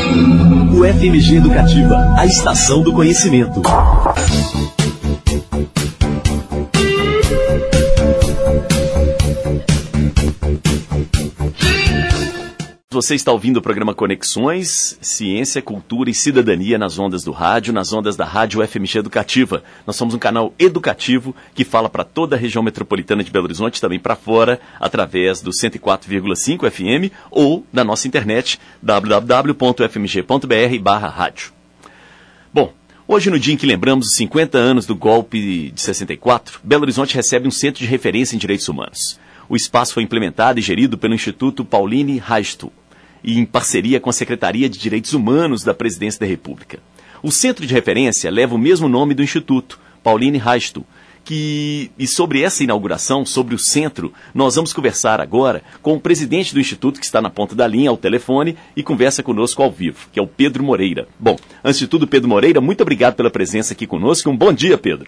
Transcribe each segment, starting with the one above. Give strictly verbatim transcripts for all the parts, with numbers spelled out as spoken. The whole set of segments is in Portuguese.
U F M G Educativa, a estação do conhecimento. Você está ouvindo o programa Conexões, Ciência, Cultura e Cidadania nas ondas do rádio, nas ondas da Rádio U F M G Educativa. Nós somos um canal educativo que fala para toda a região metropolitana de Belo Horizonte, também para fora, através do cento e quatro vírgula cinco F M ou da nossa internet, w w w ponto f m g ponto b r barra rádio. Bom, hoje no dia em que lembramos os cinquenta anos do golpe de sessenta e quatro, Belo Horizonte recebe um centro de referência em direitos humanos. O espaço foi implementado e gerido pelo Instituto Pauline Raisto, e em parceria com a Secretaria de Direitos Humanos da Presidência da República. O centro de referência leva o mesmo nome do Instituto, Pauline Raisto, que, e sobre essa inauguração, sobre o centro, nós vamos conversar agora com o presidente do Instituto, que está na ponta da linha, ao telefone, e conversa conosco ao vivo, que é o Pedro Moreira. Bom, antes de tudo, Pedro Moreira, muito obrigado pela presença aqui conosco. Um bom dia, Pedro.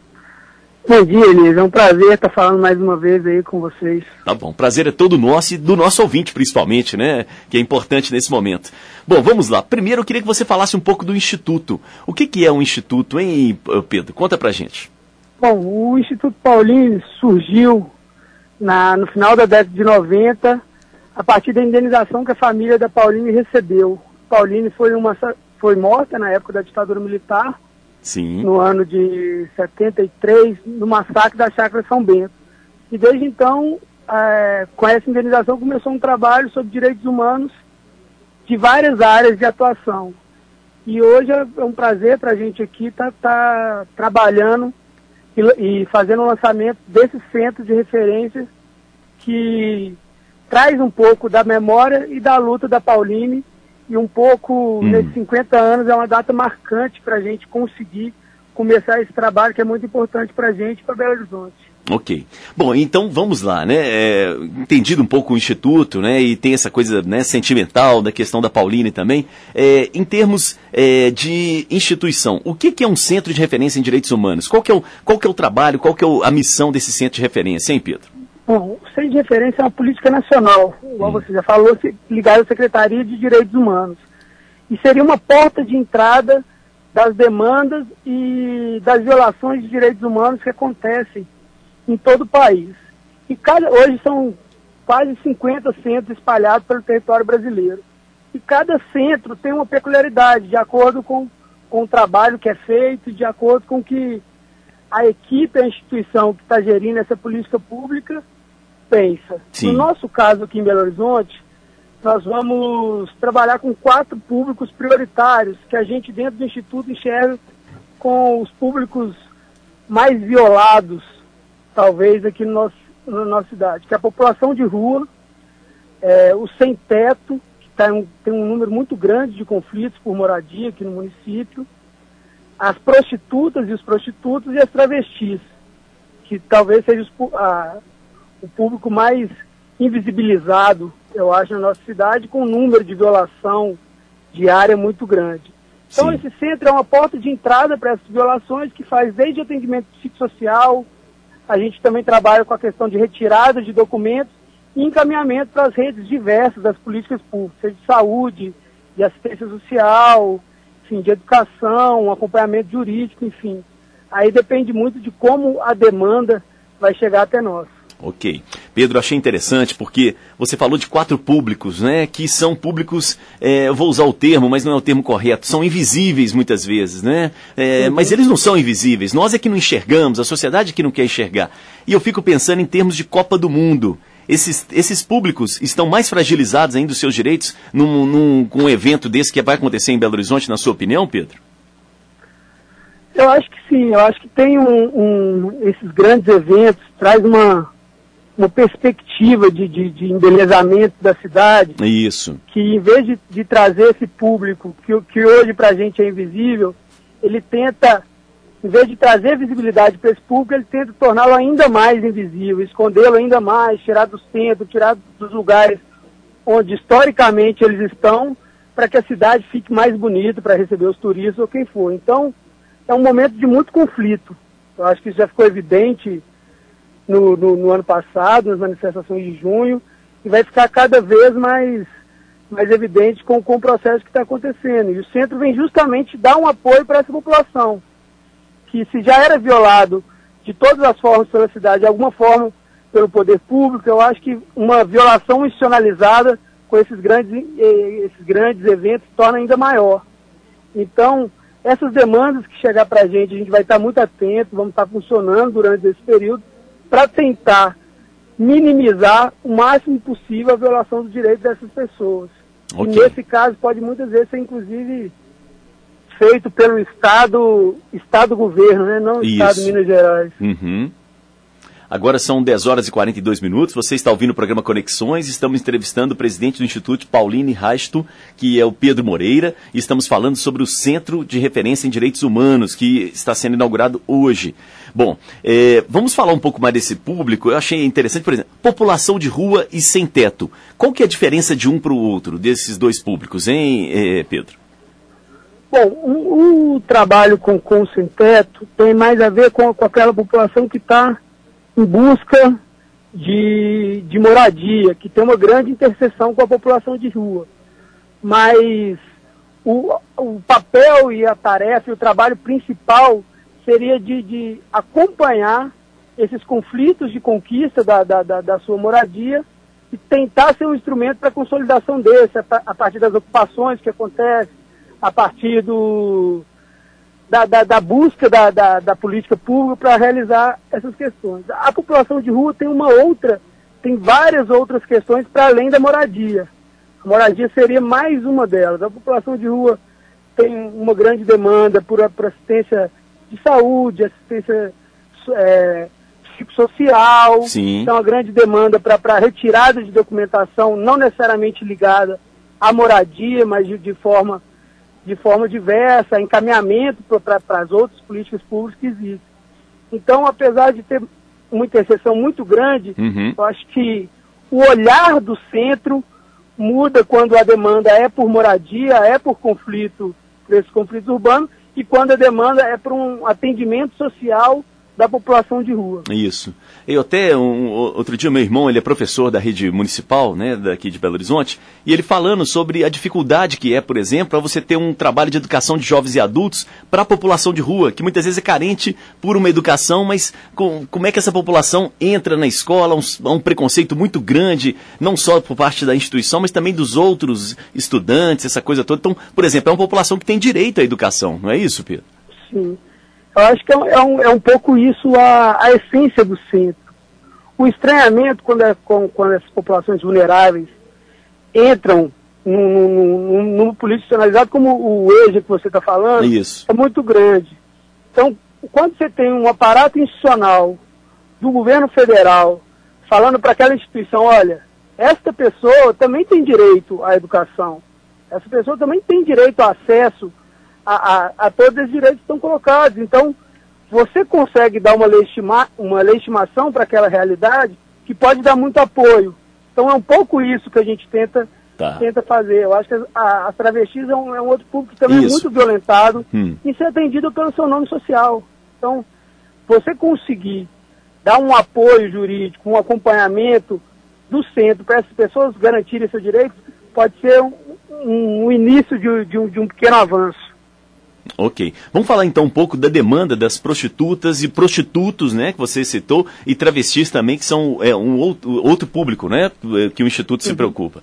Bom dia, Elisa. É um prazer estar falando mais uma vez aí com vocês. Tá bom. Prazer é todo nosso e do nosso ouvinte, principalmente, né? Que é importante nesse momento. Bom, vamos lá. Primeiro, eu queria que você falasse um pouco do Instituto. O que, que é um Instituto, hein, Pedro? Conta pra gente. Bom, o Instituto Pauline surgiu na, no final da década de noventa, a partir da indenização que a família da Pauline recebeu. Pauline foi, uma, foi morta na época da ditadura militar, Sim. no ano de setenta e três, no massacre da Chácara São Bento. E desde então, é, com essa indenização, começou um trabalho sobre direitos humanos de várias áreas de atuação. E hoje é um prazer para a gente aqui estar tá, tá trabalhando e, e fazendo o lançamento desse centro de referência que traz um pouco da memória e da luta da Pauline. E um pouco, hum. nesses cinquenta anos, é uma data marcante para a gente conseguir começar esse trabalho que é muito importante para a gente e para Belo Horizonte. Ok. Bom, então vamos lá, né? É, entendido um pouco o Instituto, né? E tem essa coisa, né, sentimental da questão da Pauline também. É, em termos é, de instituição, o que, que é um centro de referência em direitos humanos? Qual que é o, qual que é o trabalho, qual que é o, a missão desse centro de referência, hein, Pedro? Bom, o centro de referência é uma política nacional, igual hum. você já falou, ligado à Secretaria de Direitos Humanos. E seria uma porta de entrada das demandas e das violações de direitos humanos que acontecem em todo o país. E cada, hoje são quase cinquenta centros espalhados pelo território brasileiro. E cada centro tem uma peculiaridade, de acordo com, com o trabalho que é feito, de acordo com que a equipe, a instituição que está gerindo essa política pública pensa. Sim. No nosso caso aqui em Belo Horizonte, nós vamos trabalhar com quatro públicos prioritários que a gente dentro do Instituto enxerga com os públicos mais violados, talvez, aqui no nosso, na nossa cidade, que é a população de rua, é, o sem-teto, que tá um, tem um número muito grande de conflitos por moradia aqui no município, as prostitutas e os prostitutos e as travestis, que talvez seja os, a, o público mais invisibilizado, eu acho, na nossa cidade, com um número de violação diária muito grande. Então, Sim. esse centro é uma porta de entrada para essas violações, que faz desde atendimento psicossocial, a gente também trabalha com a questão de retirada de documentos e encaminhamento para as redes diversas das políticas públicas, seja de saúde, de assistência social, enfim, de educação, um acompanhamento jurídico, enfim. Aí depende muito de como a demanda vai chegar até nós. Ok. Pedro, achei interessante porque você falou de quatro públicos, né, que são públicos, é, eu vou usar o termo, mas não é o termo correto, são invisíveis muitas vezes, né, é, uhum. mas eles não são invisíveis, nós é que não enxergamos, a sociedade é que não quer enxergar. E eu fico pensando em termos de Copa do Mundo. Esses, esses públicos estão mais fragilizados ainda os seus direitos num, num, com um evento desse que vai acontecer em Belo Horizonte, na sua opinião, Pedro? Eu acho que sim, eu acho que tem um, um esses grandes eventos, traz uma, uma perspectiva de, de, de embelezamento da cidade. Isso. Que em vez de, de trazer esse público, que, que hoje pra gente é invisível, ele tenta, em vez de trazer visibilidade para esse público, ele tenta torná-lo ainda mais invisível, escondê-lo ainda mais, tirar do centro, tirar dos lugares onde historicamente eles estão, para que a cidade fique mais bonita para receber os turistas ou quem for. Então, é um momento de muito conflito. Eu acho que isso já ficou evidente no, no, no ano passado, nas manifestações de junho, e vai ficar cada vez mais, mais evidente com, com o processo que está acontecendo. E o centro vem justamente dar um apoio para essa população, que se já era violado de todas as formas pela cidade, de alguma forma pelo poder público, eu acho que uma violação institucionalizada com esses grandes, esses grandes eventos torna ainda maior. Então, essas demandas que chegar para a gente, a gente vai estar muito atento, vamos estar funcionando durante esse período para tentar minimizar o máximo possível a violação dos direitos dessas pessoas. Okay. E nesse caso pode muitas vezes ser inclusive feito pelo Estado, Estado-governo, né? Não o Estado de Minas Gerais. Uhum. Agora são dez horas e quarenta e dois minutos, você está ouvindo o programa Conexões, estamos entrevistando o presidente do Instituto Pauline Rasto, que é o Pedro Moreira, e estamos falando sobre o Centro de Referência em Direitos Humanos, que está sendo inaugurado hoje. Bom, é, vamos falar um pouco mais desse público. Eu achei interessante, por exemplo, população de rua e sem teto. Qual que é a diferença de um para o outro, desses dois públicos, hein, é, Pedro? Bom, o, o trabalho com, com o sem teto tem mais a ver com, com aquela população que está em busca de, de moradia, que tem uma grande interseção com a população de rua. Mas o, o papel e a tarefa e o trabalho principal seria de, de acompanhar esses conflitos de conquista da, da, da, da sua moradia e tentar ser um instrumento para a consolidação desse, a, a partir das ocupações que acontecem, a partir do... Da, da, da busca da, da, da política pública para realizar essas questões. A população de rua tem uma outra, tem várias outras questões para além da moradia. A moradia seria mais uma delas. A população de rua tem uma grande demanda por, por assistência de saúde, assistência é, social. Sim. Tem uma grande demanda para retirada de documentação, não necessariamente ligada à moradia, mas de, de forma... de forma diversa, encaminhamento para as outras políticas públicas que existem. Então, apesar de ter uma interseção muito grande, uhum. eu acho que o olhar do centro muda quando a demanda é por moradia, é por conflito, por esses conflitos urbanos, e quando a demanda é por um atendimento social da população de rua. Isso. Eu até, um, outro dia, meu irmão, ele é professor da rede municipal, né, daqui de Belo Horizonte, e ele falando sobre a dificuldade que é, por exemplo, para você ter um trabalho de educação de jovens e adultos para a população de rua, que muitas vezes é carente por uma educação, mas com, como é que essa população entra na escola, um, um preconceito muito grande, não só por parte da instituição, mas também dos outros estudantes, essa coisa toda. Então, por exemplo, é uma população que tem direito à educação, não é isso, Pedro? Sim. Eu acho que é um, é um pouco isso a, a essência do centro. O estranhamento quando, é, com, quando essas populações vulneráveis entram num político institucionalizado, como o E J A que você está falando, isso. é muito grande. Então, quando você tem um aparato institucional do governo federal falando para aquela instituição, olha, esta pessoa também tem direito à educação, essa pessoa também tem direito ao acesso A, a, a todos os direitos que estão colocados. Então, você consegue dar uma, legitima, uma legitimação para aquela realidade que pode dar muito apoio. Então, é um pouco isso que a gente tenta, tá. tenta fazer. Eu acho que as, as travestis é um, é um outro público que também isso. é muito violentado hum. e ser atendido pelo seu nome social. Então, você conseguir dar um apoio jurídico, um acompanhamento do centro para essas pessoas garantirem seus direitos, pode ser um, um, um início de, de, um, de um pequeno avanço. Ok. Vamos falar então um pouco da demanda das prostitutas e prostitutos, né, que você citou, e travestis também, que são é, um outro, outro público, né, que o Instituto se preocupa.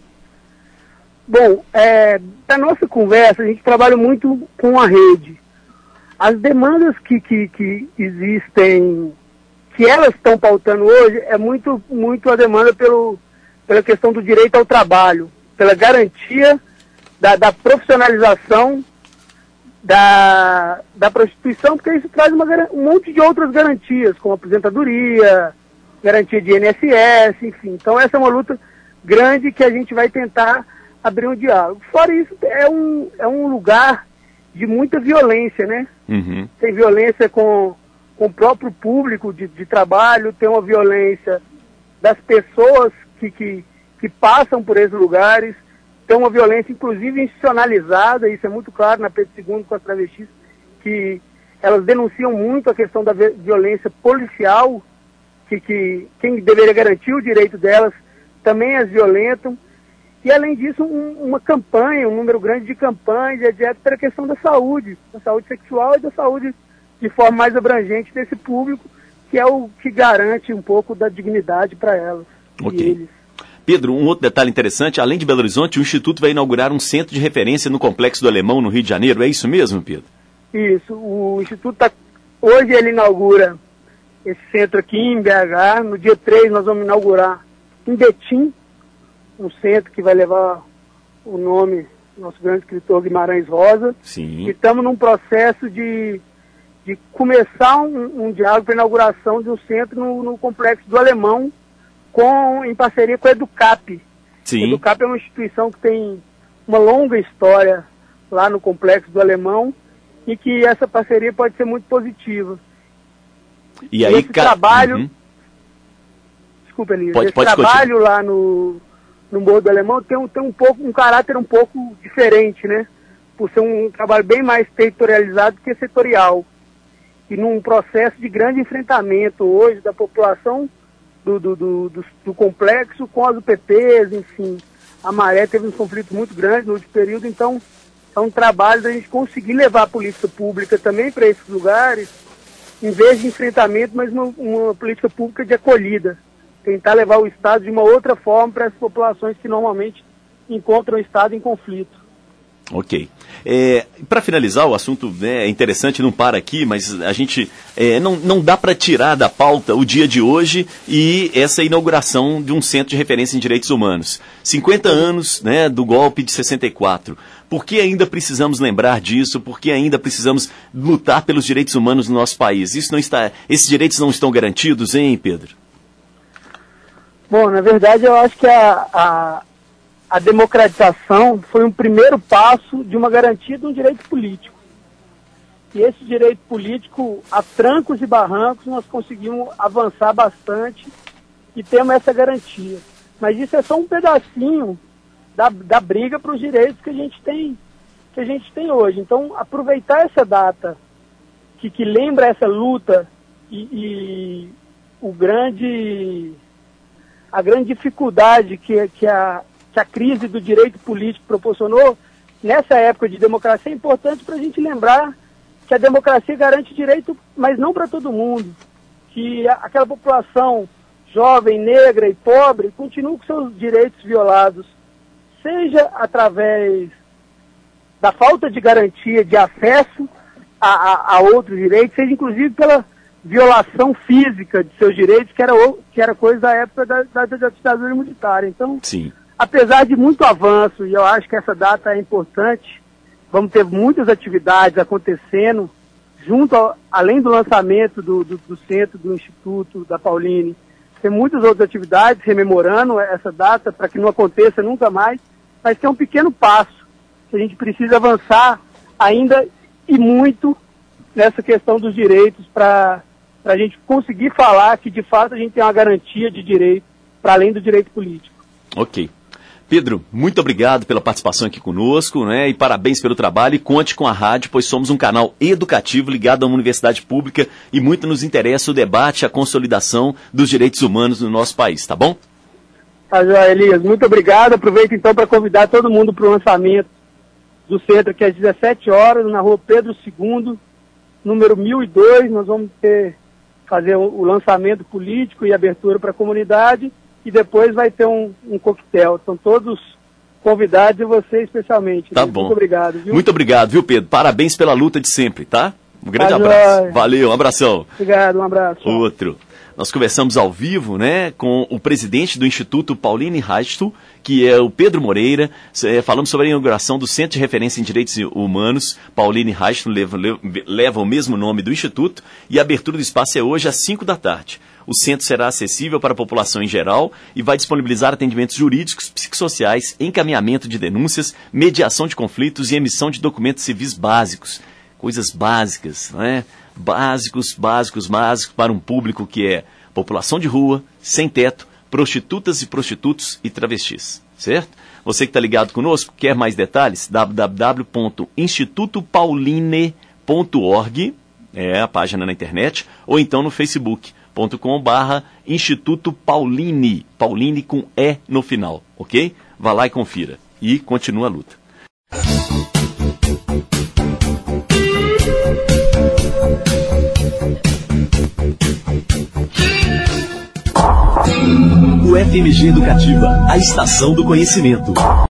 Bom, é, da nossa conversa, a gente trabalha muito com a rede. As demandas que, que, que existem, que elas estão pautando hoje, é muito, muito a demanda pelo, pela questão do direito ao trabalho, pela garantia da, da profissionalização Da, da prostituição, porque isso traz uma, um monte de outras garantias, como aposentadoria, garantia de I N S S, enfim. Então essa é uma luta grande que a gente vai tentar abrir um diálogo. Fora isso, é um, é um lugar de muita violência, né? Uhum. Tem violência com, com o próprio público de, de trabalho, tem uma violência das pessoas que, que, que passam por esses lugares, tem uma violência, inclusive, institucionalizada, isso é muito claro na Pedro segundo com as travestis, que elas denunciam muito a questão da violência policial, que, que quem deveria garantir o direito delas também as violentam. E, além disso, um, uma campanha, um número grande de campanhas, etcétera, para a questão da saúde, da saúde sexual e da saúde de forma mais abrangente desse público, que é o que garante um pouco da dignidade para elas Ok. e eles. Pedro, um outro detalhe interessante, além de Belo Horizonte, o Instituto vai inaugurar um centro de referência no Complexo do Alemão, no Rio de Janeiro, é isso mesmo, Pedro? Isso, o Instituto tá, hoje ele inaugura esse centro aqui em B H, no dia três nós vamos inaugurar em Betim, um centro que vai levar o nome do nosso grande escritor Guimarães Rosa. Sim. E estamos num processo de, de começar um, um diálogo para a inauguração de um centro no, no Complexo do Alemão, com, em parceria com a Educap. Sim. A Educap é uma instituição que tem uma longa história lá no Complexo do Alemão e que essa parceria pode ser muito positiva. E aí, esse ca... trabalho... Uhum. Desculpa, Elisa. Pode, esse pode trabalho continuar. Lá no, no Morro do Alemão tem, um, tem um, pouco, um caráter um pouco diferente, né? Por ser um trabalho bem mais territorializado que setorial. E num processo de grande enfrentamento hoje da população do, do, do, do, do complexo com as U P Ps, enfim. A Maré teve um conflito muito grande no último período, então é um trabalho da gente conseguir levar a política pública também para esses lugares, em vez de enfrentamento, mas uma, uma política pública de acolhida. Tentar levar o Estado de uma outra forma para as populações que normalmente encontram o Estado em conflito. Ok. É, para finalizar, o assunto né, é interessante, não para aqui, mas a gente é, não, não dá para tirar da pauta o dia de hoje e essa inauguração de um centro de referência em direitos humanos. cinquenta anos né, do golpe de sessenta e quatro. Por que ainda precisamos lembrar disso? Por que ainda precisamos lutar pelos direitos humanos no nosso país? Isso não está, esses direitos não estão garantidos, hein, Pedro? Bom, na verdade, eu acho que a... a... A democratização foi um primeiro passo de uma garantia de um direito político. E esse direito político, a trancos e barrancos, nós conseguimos avançar bastante e temos essa garantia. Mas isso é só um pedacinho da, da briga para os direitos que a gente tem, que a gente tem hoje. Então, aproveitar essa data que, que lembra essa luta e, e o grande, a grande dificuldade que, que a que a crise do direito político proporcionou, nessa época de democracia, é importante para a gente lembrar que a democracia garante direito, mas não para todo mundo. Que a, aquela população jovem, negra e pobre continua com seus direitos violados, seja através da falta de garantia de acesso a, a, a outros direitos, seja inclusive pela violação física de seus direitos, que era, que era coisa da época da, da, da ditadura militar. Então, sim. Apesar de muito avanço, e eu acho que essa data é importante, vamos ter muitas atividades acontecendo, junto ao, além do lançamento do, do, do centro, do Instituto, da Pauline, tem muitas outras atividades rememorando essa data para que não aconteça nunca mais, mas que é um pequeno passo, que a gente precisa avançar ainda e muito nessa questão dos direitos para a gente conseguir falar que de fato a gente tem uma garantia de direito para além do direito político. Ok. Pedro, muito obrigado pela participação aqui conosco, né? E parabéns pelo trabalho e conte com a rádio, pois somos um canal educativo ligado a uma universidade pública e muito nos interessa o debate e a consolidação dos direitos humanos no nosso país, tá bom? Tá, joia, Elias. Muito obrigado. Aproveito então para convidar todo mundo para o lançamento do centro aqui às dezessete horas, na rua Pedro segundo, número mil e dois. Nós vamos ter, fazer o lançamento político e abertura para a comunidade. E depois vai ter um, um coquetel. São todos convidados e você especialmente. Tá né? bom. Muito obrigado, viu? Muito obrigado, viu, Pedro? Parabéns pela luta de sempre, tá? Um grande Tá abraço. joia. Valeu, um abração. Obrigado, um abraço. Outro. Nós conversamos ao vivo, né, com o presidente do Instituto Pauline Reichel, que é o Pedro Moreira. É, falamos sobre a inauguração do Centro de Referência em Direitos Humanos. Pauline Reichel leva, leva o mesmo nome do Instituto e a abertura do espaço é hoje às cinco da tarde. O centro será acessível para a população em geral e vai disponibilizar atendimentos jurídicos, psicossociais, encaminhamento de denúncias, mediação de conflitos e emissão de documentos civis básicos. Coisas básicas, né? Básicos, básicos, básicos para um público que é população de rua, sem teto, prostitutas e prostitutos e travestis, certo? Você que está ligado conosco, quer mais detalhes? w w w ponto instituto pauline ponto org, é a página na internet, ou então no facebook ponto com barra Instituto Pauline, Pauline com E no final, ok? Vá lá e confira. E continua a luta. O F M G Educativa, a estação do conhecimento.